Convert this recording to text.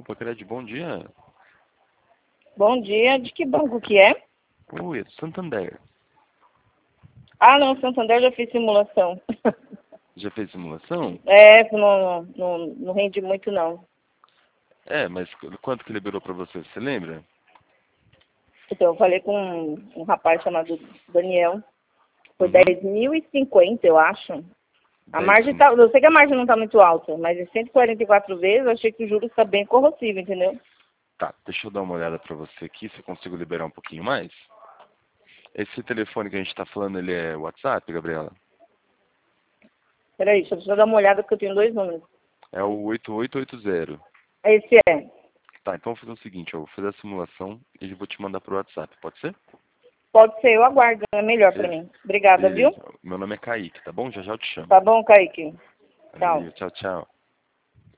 Pacred, bom dia. Bom dia. De que banco que é? Oi, é do Santander. Ah, não, Santander já fiz simulação. Já fez simulação? Não rende muito, não. Mas quanto que liberou pra você lembra? Então, eu falei com um rapaz chamado Daniel. Foi Uhum. 10.050, eu acho. A margem tá, eu sei que a margem não está muito alta, mas em 144 vezes eu achei que o juros está bem corrosivo, entendeu? Tá, deixa eu dar uma olhada pra você aqui, se eu consigo liberar um pouquinho mais. Esse telefone que a gente tá falando, ele é WhatsApp, Gabriela? Peraí, deixa eu dar uma olhada porque eu tenho dois números. É o 8880. Esse é. Tá, então eu vou fazer o seguinte, eu vou fazer a simulação e eu vou te mandar pro WhatsApp, pode ser? Pode ser, eu aguardo, é melhor para mim. Obrigada, viu? Beleza. Meu nome é Kaique, tá bom? Já já eu te chamo. Tá bom, Kaique? Tchau. Valeu, tchau, tchau.